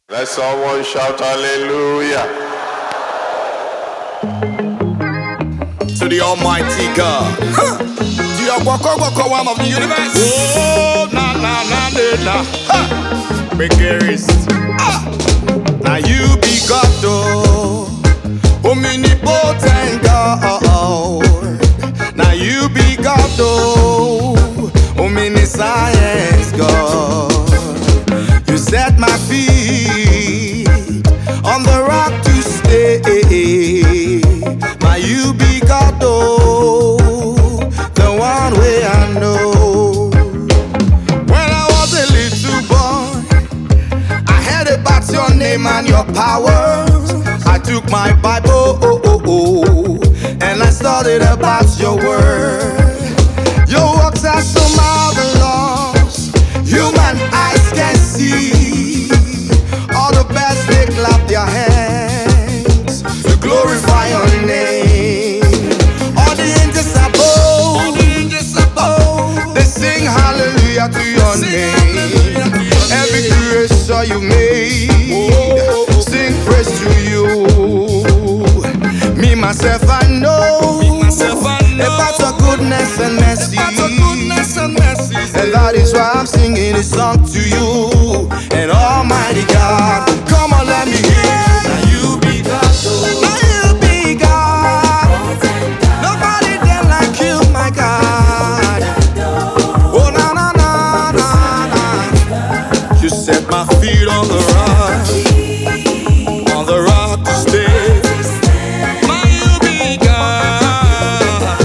Let someone shout hallelujah. To the Almighty God. To your Wako one of the universe. Oh, na. Biggest. Now you be God, though. Omnipotent God. Now you be God, though. Omniscience God. You set my feet on the rock to stay. Now you be God, though, the one way I know. When I was a little boy, I heard about your name and your powers. I took my Bible, and I studied about your word. Your works are so marvelous, human eyes can see. All the best, they clap their hands to glorify your name. All the angels above, they sing hallelujah to your name. Every creation you made, sing praise to you. Me, myself, I know about your goodness and mercy. And that is why I'm singing this song to you. And Almighty God, come on, let me hear. Now you be God, now you be God. Nobody there like you, my God. Oh, na. You set my feet on the rock to stay. Now you be God.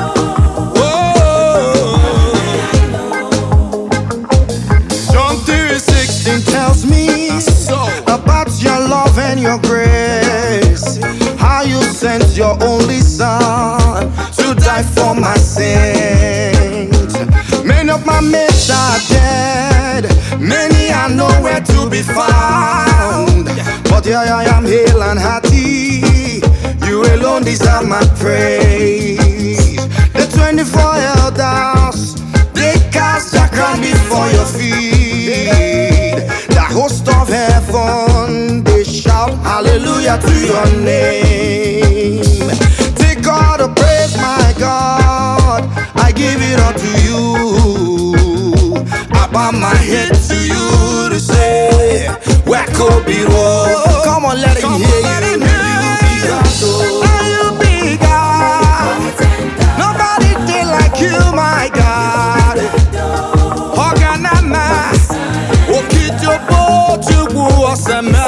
John 3:16 tells me about your love and your grace. How you sent your only son to die for my sins. Many of my mates are dead, many are nowhere to be found. But here I am, hale and hearty. You alone deserve my praise. The 24 elders, they cast their crown before your feet. The host of heaven, they shout hallelujah to your name. Take all the praise, my God, I give it all to you. I bow my head to you to say, where could be wrong? Come on, let it hear you. You be God. Nobody did like you, my God. Organama, Okitopo, Chubu, Osama.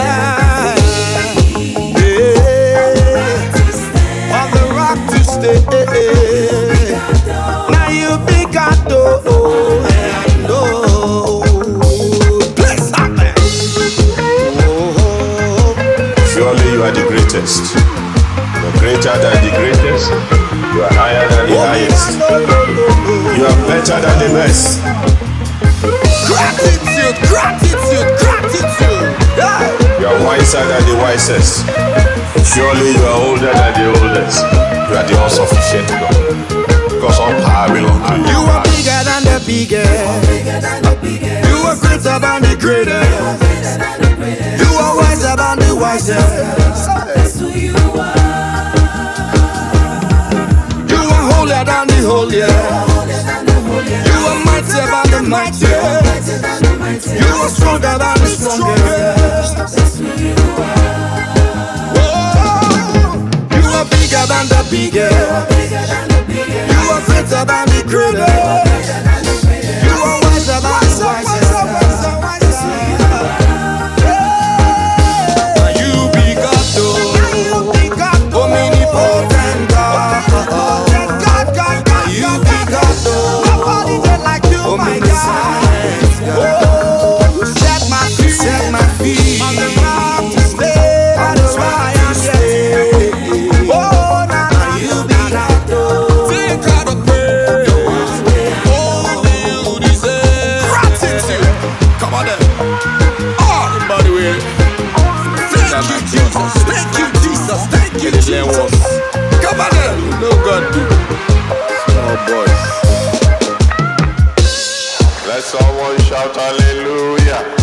On the rock to stay. Now you be God, though. Please happen. Surely you are the greatest. You're greater than the greatest. You are higher than the highest. You are better than the best. Gratitude. Yeah. You are wiser than the wisest. Surely you are older than the oldest. You are the all-sufficient God. Because all power belongs to you. You are bigger than the biggest. You are greater than the greatest. You are wiser than the wisest. You are holier than the holiest. You are mightier than the mightiest. You are stronger than the strongest. You are bigger than the biggest. You are greater than the greatest. You are wiser than the wisest. You be God, though. Omnipotent God. You be God, though. Nobody did like you, my God. Oh, set my feet on the rock to stay. That is why I'm staying. Oh, now you be God, though. Take all the praise. All you deserve. Gratitude. Come on then. Everybody with it. Thank you, Jesus. Thank you, Jesus. Thank you, Jesus. Come on then. No God do. Small boys. Let someone shout hallelujah.